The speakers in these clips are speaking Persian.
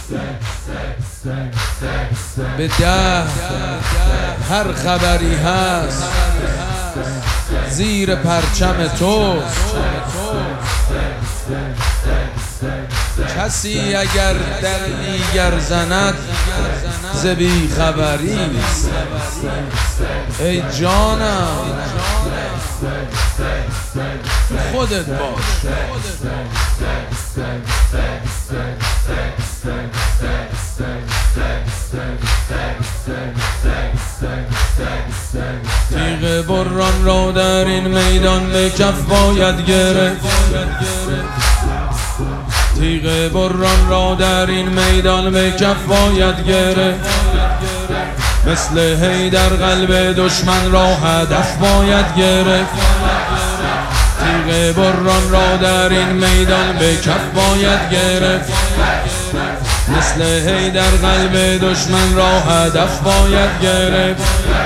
به ده هر خبری هست زیر پرچم توست. کسی اگر در دیگر زند ز بی خبریست. ای جانم خودت باش. تیغ بران را در این میدان به کف باید گرفت. تیغ بران را در این میدان به کف باید گرفت. مثل حیدر قلب دشمن را هدف باید گرفت. تیغ بران را در این میدان به کف باید گرفت. مثل حیدر قلب دشمن را هدف باید گرفت.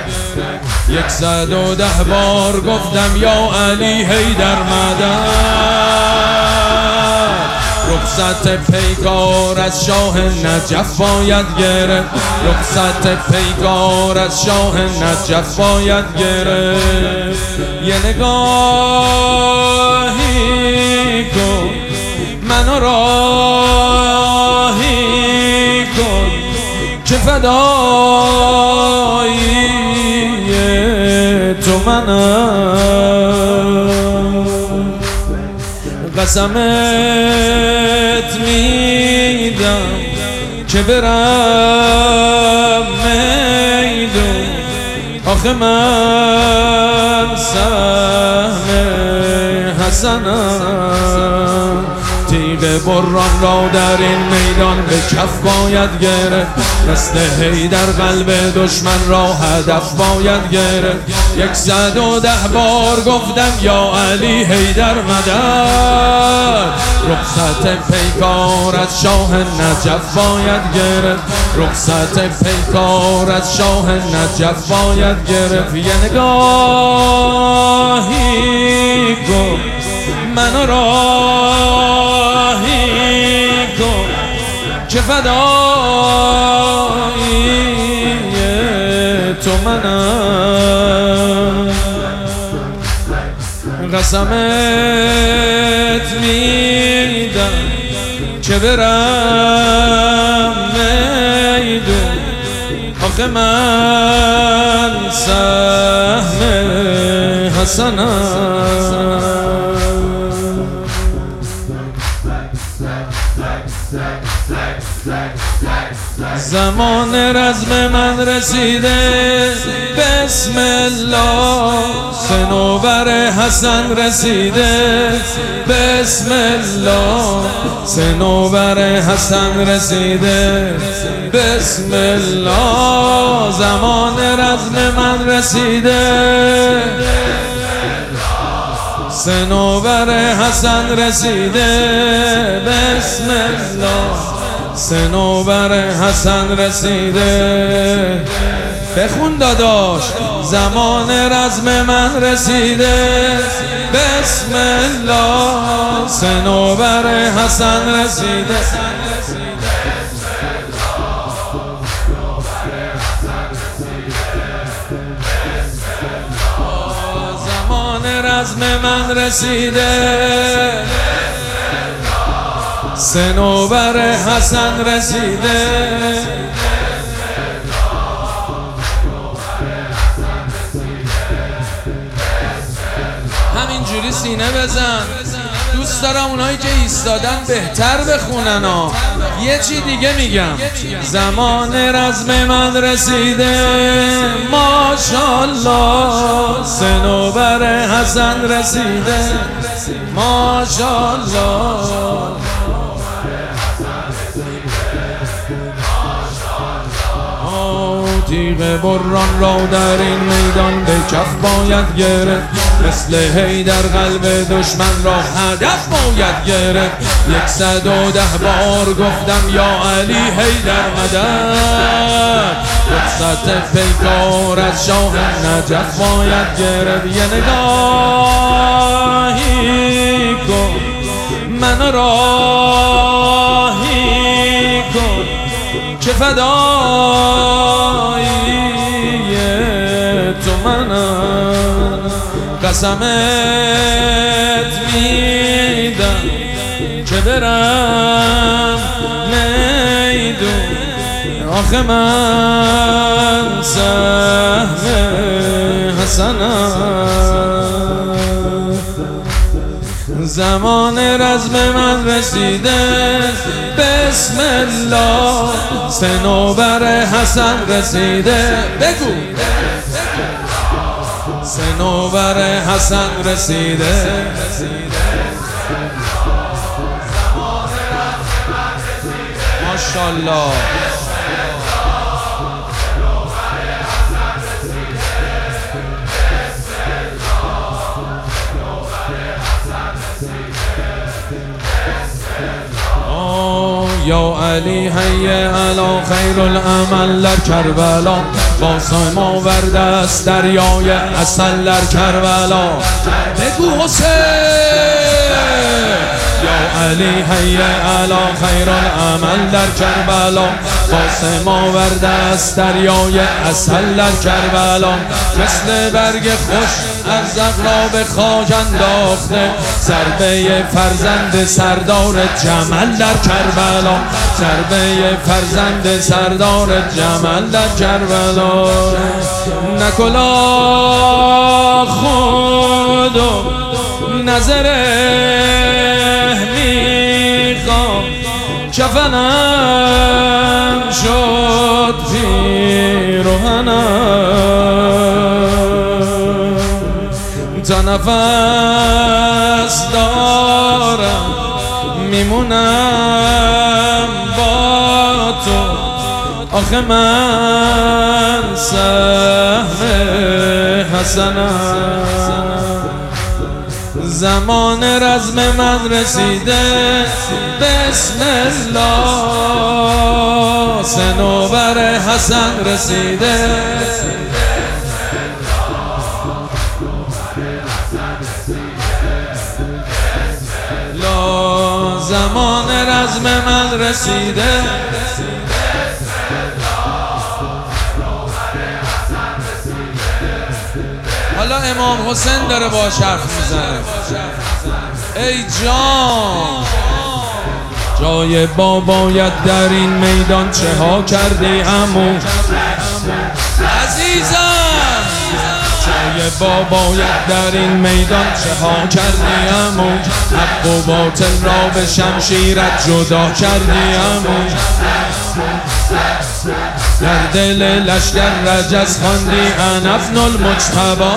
110 بار گفتم یا علی حیدر مدد. رخصت پیکار از شاه نجف باید گرفت. رخصت پیکار از شاه نجف باید گرفت. یه نگاهی کن منو راهی کن که فدایی تو منم. قسمت میدم که برم میدون. آخه من سهم حسنم. تیغ بران را در این میدان به کف باید گرفت. مثل حیدر قلب دشمن را هدف باید گرفت. 110 بار گفتم یا علی حیدر مدد. رخصت پیکار از شاه نجف باید گرفت. رخصت پیکار از شاه نجف باید گرفت. یه نگاهی کن منو راهی کن که فدایی تو منم. قسمت میدم که برم میدون. آخه من سهم حسنم. زمان رزم من رسیده بسم الله. صنوبر حسن رسیده بسم الله. صنوبر حسن رسیده بسم الله. زمان رزم من رسیده. صنوبر حسن رسیده بسم الله. صنوبر حسن رسیده. بخون داداش. زمان رزم من رسیده بسم الله. صنوبر حسن رسیده. زمان رزم من رسیده. صنوبر حسن رسیده. همینجوری سینه بزن. دوست دارم اونایی که ایستادن بهتر بخونن ها. یه چی دیگه میگم. زمان رزم من رسیده ماشاءالله. صنوبر حسن رسیده ماشاءالله. تیغ بران را در این میدان به کف باید گرفت. مثل حیدر قلب دشمن را هدف باید گرفت. 110 بار گفتم یا علی حیدر مدد. رخصت پیکار از شاه نجف باید گرفت. یه نگاهی کن منو راهی کن که فدایی تو منم، قسمت میدم که برم میدون، آخه من سهم حسنم. زمان رزم من رسیده، بسم الله صنوبر حسن رسیده. بگو صنوبر حسن رسیده. ماشاءالله. یا علی حی علی خیر العمل در کربلا، قاسم آورده است دریای عسل در کربلا. بگو حسین. یا علی حی علی خیر العمل در کربلا، قاسم آورده است دریای عسل در کربلا. مثل برگ خوش از اغلاب خاک انداخته، ضربه فرزند سردار جمل در کربلا، ضربه فرزند سردار جمل در کربلا. نکلا خود و نظره میخوام، کفنم شد پیرهنم، تا نفس دارم میمونم با تو، آخه من سهم حسنم. زمان رزم من رسیده، بسم الله صنوبر حسن رسیده. زمان رزم من رسیده. حالا امام حسین داره با حرف میزنه. ای جان، جای بابایت در این میدان چه ها کردی عمو عزیزم، جای بابایت در این میدان چه ها کردی عمو، حق و باطل را به شمشیرت جدا کردی عمو، در دل لشکر رجز خواندی انا ابن المجتبی،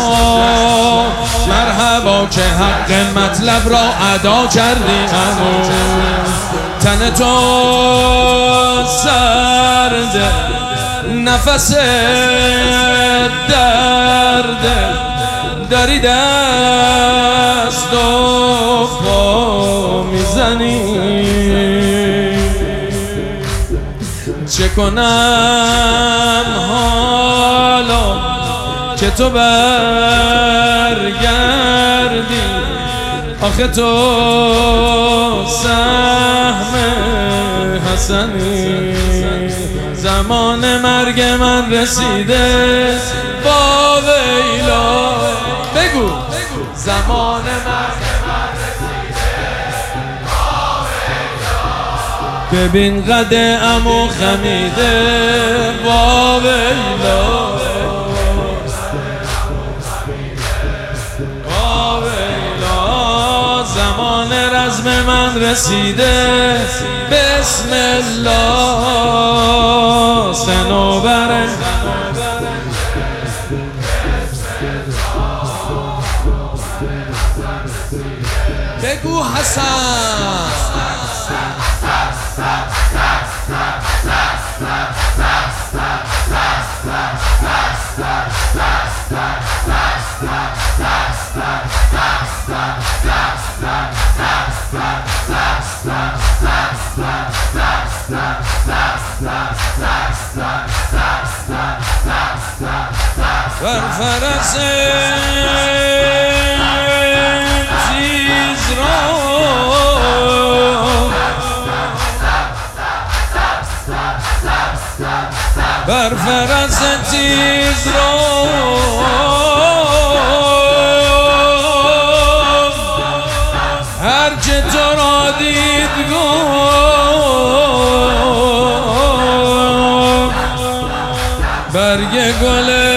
مرحبا که حق مطلب را ادا کردی عمو. تن تو سرده، نفس درده، داری دست و پا میزنی، چه کنم حالا که تو برگردی، آخه تو سهم حسنی. زمان مرگ من رسیده، با ویلا. بگو زمان مرگ من رسیده، با ویلا. ببین قد عمو خمیده، با ویلا. با ویلا. زمان رزم من رسیده، بسم الله صنوبر. بگو حسن. بر فرس تیز را بر فرس تیز رو هر که تو را دید گفت برگ گل